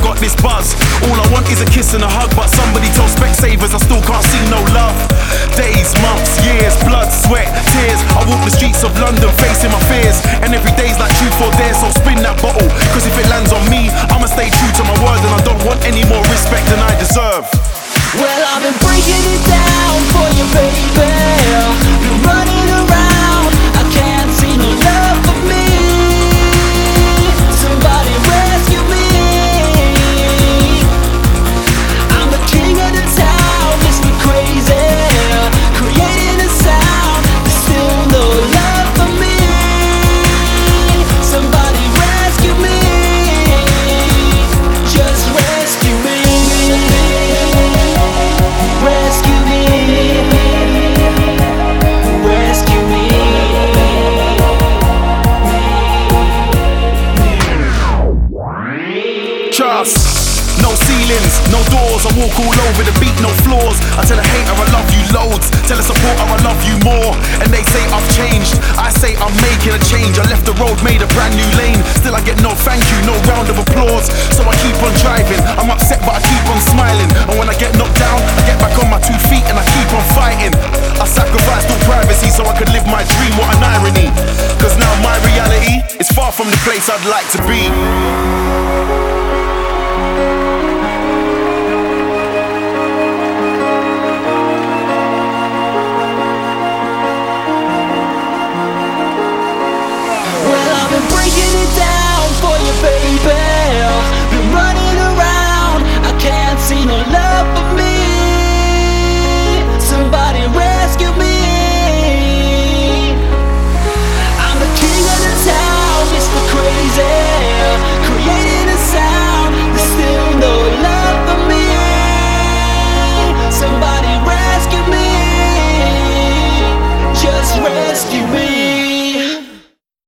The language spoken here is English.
got this buzz. All I want is a kiss and a hug, but somebody tell Specsavers I still can't see no love. Days, months, years, blood, sweat, tears. I walk the streets of London facing my fears, and every day's like truth or dare, so spin that bottle, cause if it lands on me, I'ma stay true to my word, and I don't want any more respect than I deserve. Well, I've been breaking it down for you, baby. Been running around, I can't see no love for me. Somebody rescue me. I'm the king of the town, Mr. Crazy, creating a sound. There's still no love for me. Somebody rescue me. Just rescue me. Rescue me, rescue me. Trust, no ceilings, no doors. I walk all over the beat, no floors. I tell a hater I love you loads, tell a supporter I love you more. And they say I've changed, I say I'm making a change. I left the road, made a brand new lane. Still I get no thank you, no round of applause. So I keep on driving, I'm upset but I keep on smiling. And when I get knocked down, I get back on my 2 feet and I keep on fighting. I sacrificed all privacy so I could live my dream, what an irony. Cause now my reality is far from the place I'd like to be.